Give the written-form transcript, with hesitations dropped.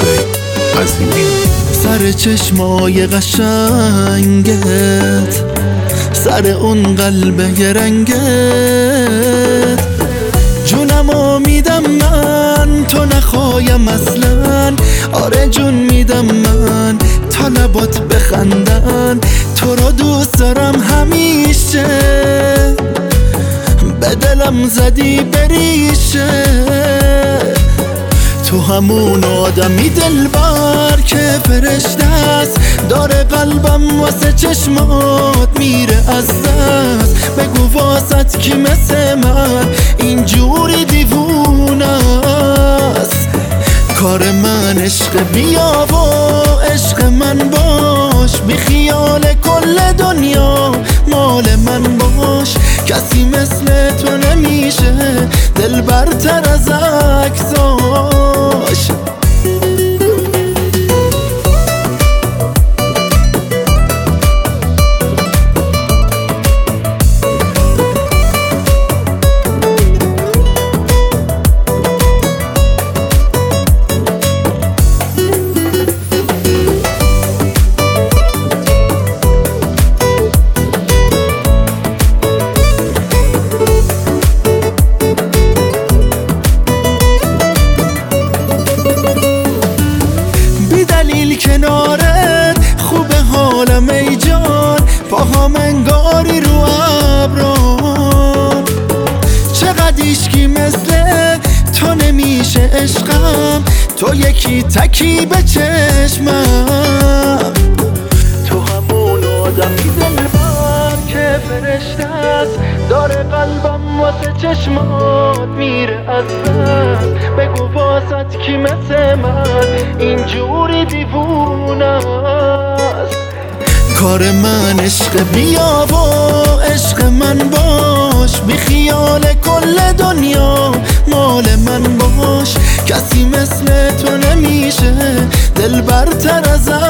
حسین عظیمی. سر چشمای قشنگت، سر اون قلب رنگت، جونمو میدم من تو نخوایم اصلا. آره جون میدم من تا لبات بخندن. تو رو دوست دارم همیشه، به دلم زدی بریشه. تو همون آدمی دلبر که فرشته است، داره قلبم واسه چشمات میره از دست. بگو واسط کی مثل من اینجوری دیوونه است. کار من عشق، بیا و عشق من باش، بی خیال کل دنیا مال من باش. کسی مثل تو نمیشه دل برتر از عکساش. کنارت خوب حالم ای جان، پاهام انگاری رو ابرام. چقدر عشقی مثل تو نمیشه عشقم، تو یکی تکی به چشمم. تو همون آدمی دلبر که فرشته است، داره قلبم واسه چشمات میره از دست. بگو واسط کی مثل من اینجوری دیوونه است. کار من عشق، بیا و عشق من باش، بی خیال کل دنیا مال من باش. کسی مثل تو نمیشه دل برتر از